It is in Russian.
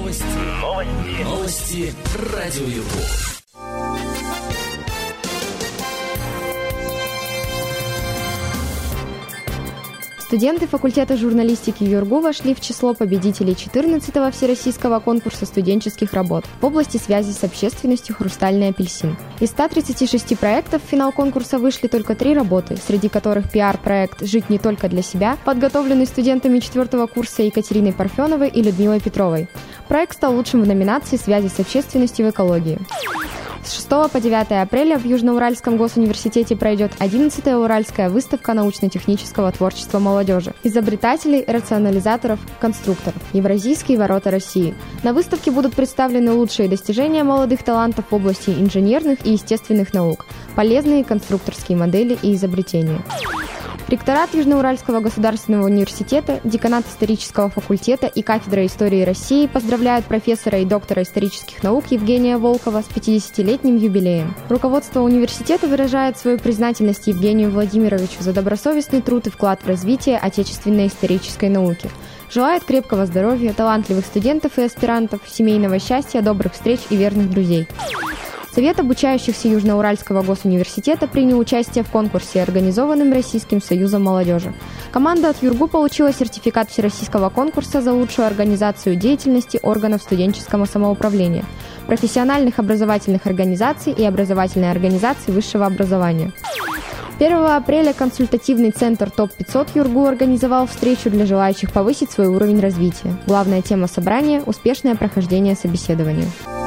Новости Радио ЮРГУ. Студенты факультета журналистики ЮРГУ вошли в число победителей 14-го всероссийского конкурса студенческих работ в области связи с общественностью «Хрустальный апельсин». Из 136 проектов в финал конкурса вышли только 3 работы, среди которых пиар-проект «Жить не только для себя», подготовленный студентами 4-го курса Екатериной Парфеновой и Людмилой Петровой. Проект стал лучшим в номинации «Связи с общественностью в экологии». С 6 по 9 апреля в Южноуральском госуниверситете пройдет 11-я Уральская выставка научно-технического творчества молодежи, изобретателей, рационализаторов, конструкторов, Евразийские ворота России. На выставке будут представлены лучшие достижения молодых талантов в области инженерных и естественных наук, полезные конструкторские модели и изобретения. Ректорат Южноуральского государственного университета, деканат исторического факультета и кафедра истории России поздравляют профессора и доктора исторических наук Евгения Волкова с 50-летним юбилеем. Руководство университета выражает свою признательность Евгению Владимировичу за добросовестный труд и вклад в развитие отечественной исторической науки. Желает крепкого здоровья, талантливых студентов и аспирантов, семейного счастья, добрых встреч и верных друзей. Совет обучающихся Южноуральского госуниверситета принял участие в конкурсе, организованном Российским союзом молодежи. Команда от ЮРГУ получила сертификат всероссийского конкурса за лучшую организацию деятельности органов студенческого самоуправления, профессиональных образовательных организаций и образовательной организации высшего образования. 1 апреля консультативный центр ТОП-500 ЮРГУ организовал встречу для желающих повысить свой уровень развития. Главная тема собрания – успешное прохождение собеседования.